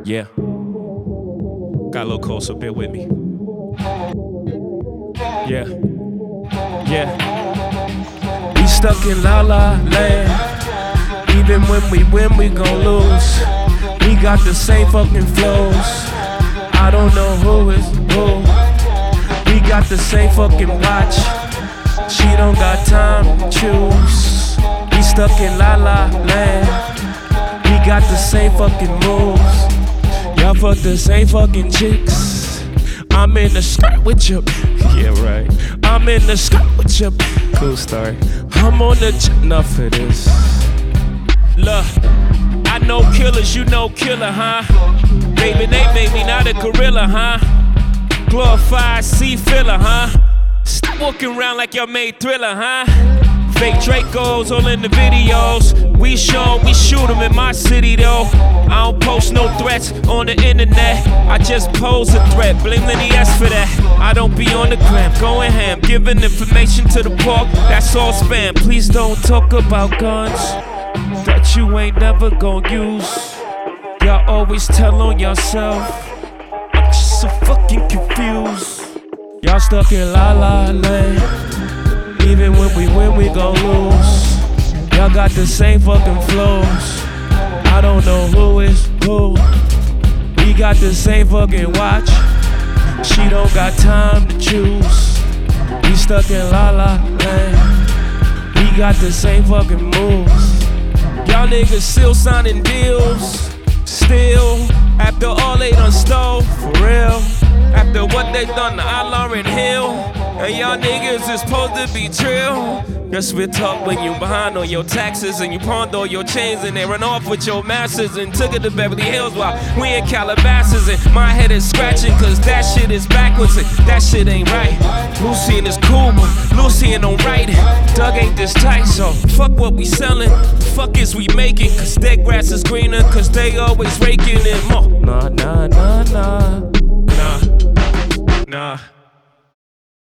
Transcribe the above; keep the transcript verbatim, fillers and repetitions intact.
Yeah. Got a little cold, so bear with me. Yeah. Yeah. We stuck in La La Land. Even when we win, we gon' lose. We got the same fucking flows. I don't know who is who. We got the same fucking watch. She don't got time to choose. We stuck in La La Land. We got the same fucking moves. Y'all fuck the same fucking chicks. I'm in the skirt with you. Yeah, right. I'm in the skirt with you. Cool story. I'm on the j- enough of this. Look, I know killers, you know killer, huh? Baby, they made me not a gorilla, huh? Glorified sea filler, huh? Stop walking around like y'all made Thriller, huh? Fake Dracos all in the videos. We show 'em, we shoot 'em in my city though. I don't post no threats on the internet. I just pose a threat, blame Lenny S for that. I don't be on the gram, going ham, giving information to the park. That's all spam. Please don't talk about guns that you ain't never gon' use. Y'all always tell on yourself. I'm just so fucking confused. Y'all stuck in La La Land. Even when we win, we gon' lose. Y'all got the same fucking flows. I don't know who is who. We got the same fucking watch. She don't got time to choose. We stuck in La La Land. We got the same fucking moves. Y'all niggas still signing deals. Still, after all they done stole, for real. After what they done to Lauryn Hill. And y'all niggas is supposed to be trill. Guess we talk when you behind on your taxes and you pawned all your chains and they run off with your masters and took it to Beverly Hills while we in Calabasas and my head is scratching cause that shit is backwards and that shit ain't right. Lucian is cool but Lucian don't write it. Doug ain't this tight so fuck what we selling. Fuck is we making cause their grass is greener cause they always raking it more. Nah, nah, nah, nah. Nah, nah.